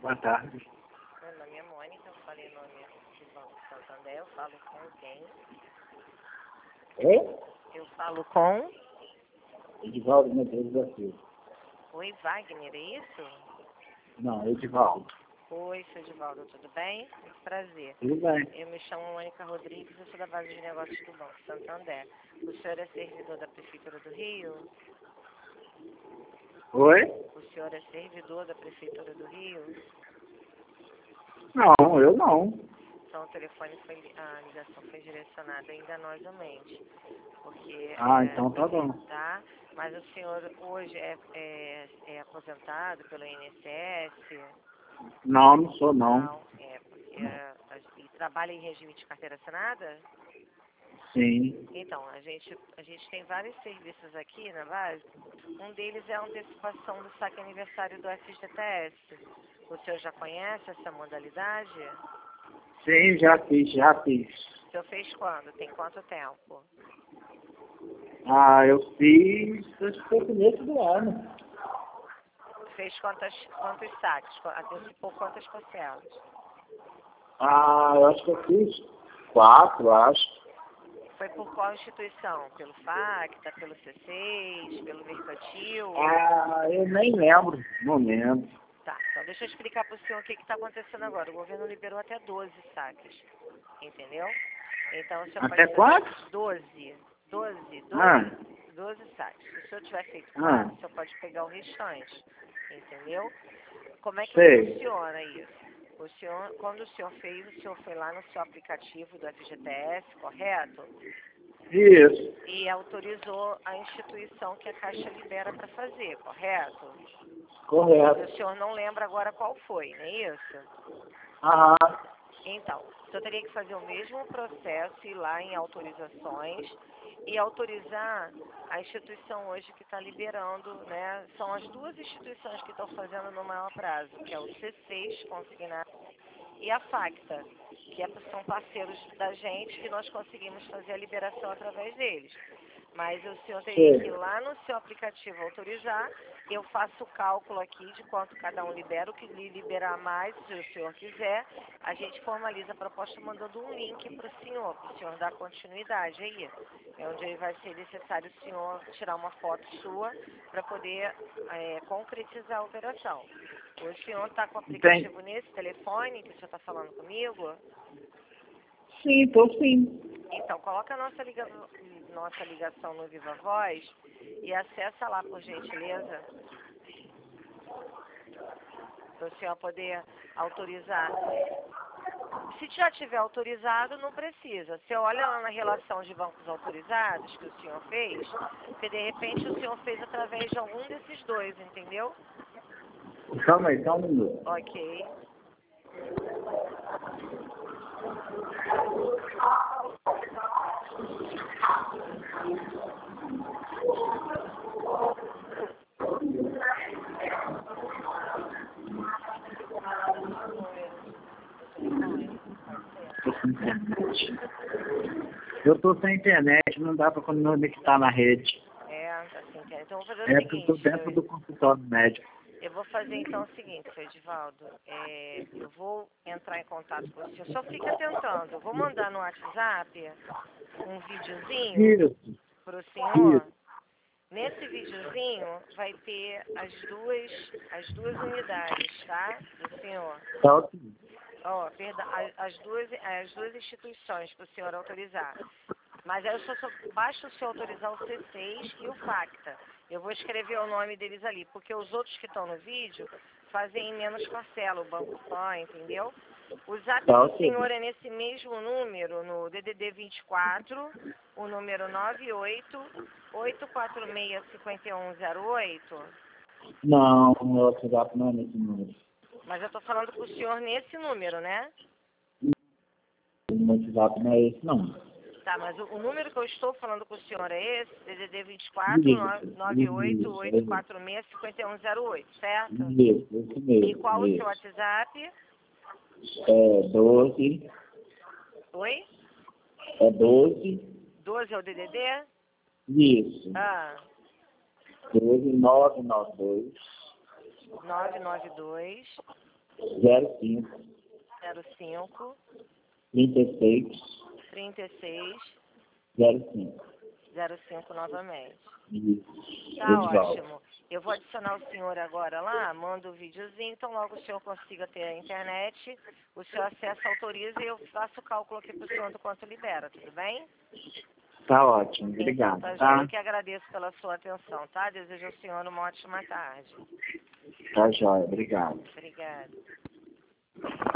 Boa tarde. Meu nome é Mônica, eu falei o nome de Banco Santander, eu falo com quem? Oi? Eu falo com... Edivaldo Medeiros da Silva. Oi, Wagner, é isso? Não, Edivaldo. Oi, seu Edivaldo, tudo bem? Muito prazer. Tudo bem. Eu me chamo Mônica Rodrigues, eu sou da base de negócios do Banco Santander. O senhor é servidor da Prefeitura do Rio? Oi? O senhor é servidor da Prefeitura do Rio? Não, eu não. Então o telefone a ligação foi direcionada ainda novamente. Porque... Então tá bom. Tá? Mas o senhor hoje é aposentado pelo INSS? Não, não sou não. Não, porque e trabalha em regime de carteira assinada? Sim. Então, a gente tem vários serviços aqui na base. Um deles é a antecipação do saque aniversário do FGTS. O senhor já conhece essa modalidade? Sim, já fiz. O senhor fez quando? Tem quanto tempo? Eu fiz, acho que foi no começo do ano. Fez quantos saques? Antecipou quantas parcelas? Eu acho que eu fiz 4, acho. Foi por qual instituição? Pelo FACTA, pelo C6, pelo Mercantil? Eu nem lembro, não lembro. Tá, então deixa eu explicar para o senhor o que está acontecendo agora. O governo liberou até 12 saques, entendeu? Então o senhor Até pode... quanto? 12 saques. Se o senhor tiver feito 4, o senhor pode pegar o restante, entendeu? Como é que funciona isso? Quando o senhor fez, o senhor foi lá no seu aplicativo do FGTS, correto? Isso. E autorizou a instituição que a Caixa libera para fazer, correto? Correto. O senhor não lembra agora qual foi, não é isso? Então, o senhor teria que fazer o mesmo processo, ir lá em autorizações e autorizar a instituição hoje que está liberando, né? São as duas instituições que estão fazendo no maior prazo, que é o C6 consignado e a FACTA, que são parceiros da gente que nós conseguimos fazer a liberação através deles. Mas o senhor teria que ir lá no seu aplicativo autorizar, eu faço o cálculo aqui de quanto cada um libera, o que lhe liberar mais, se o senhor quiser, a gente formaliza a proposta mandando um link para o senhor dar continuidade aí. É onde vai ser necessário o senhor tirar uma foto sua para poder concretizar a operação. O senhor está com o aplicativo nesse telefone que o senhor está falando comigo? Sim, tô sim. Então, coloca a nossa ligação no Viva Voz e acessa lá, por gentileza, para o senhor poder autorizar. Se já tiver autorizado, não precisa. Você olha lá na relação de bancos autorizados que o senhor fez, que de repente o senhor fez através de algum desses dois, entendeu? Calma aí, só um minuto. Ok. Eu tô sem internet, não dá para conectar na rede. Tá sem internet. Então, eu vou fazer o Porque eu seguinte. tô dentro do consultório médico. Eu vou fazer então o seguinte, seu Edivaldo. Eu vou entrar em contato com o senhor. Só fica tentando. Eu vou mandar no WhatsApp um videozinho Isso. para o senhor. Nesse videozinho vai ter as duas unidades, tá? Do senhor. Tá ok. Perdão, as duas instituições para o senhor autorizar. Mas aí basta o senhor autorizar o C6 e o FACTA. Eu vou escrever o nome deles ali, porque os outros que estão no vídeo fazem em menos parcela, o Banco Pan, entendeu? O zap do senhor é nesse mesmo número, no DDD 24, o número 98-846-5108. Não, o meu WhatsApp não é nesse número. Mas eu estou falando com o senhor nesse número, né? O meu WhatsApp não é esse, não. Tá, mas o número que eu estou falando com o senhor é esse, DDD 24 98846-5108, certo? Isso mesmo. E qual o seu WhatsApp? 12. Oi? 12. 12 é o DDD? Isso. 12 992. 992 05 05 36 36 05. 05 novamente. Isso. Tá Edivaldo. ótimo. Eu vou adicionar o senhor agora lá, mando o videozinho, então logo o senhor consiga ter a internet, o senhor acessa, autoriza e eu faço o cálculo aqui pro senhor do quanto libera, tudo bem? Tá ótimo, obrigado. Então, tá, Tá, joia. Eu que agradeço pela sua atenção, tá? Desejo ao senhor uma ótima tarde. tá jóia, obrigado. Obrigada.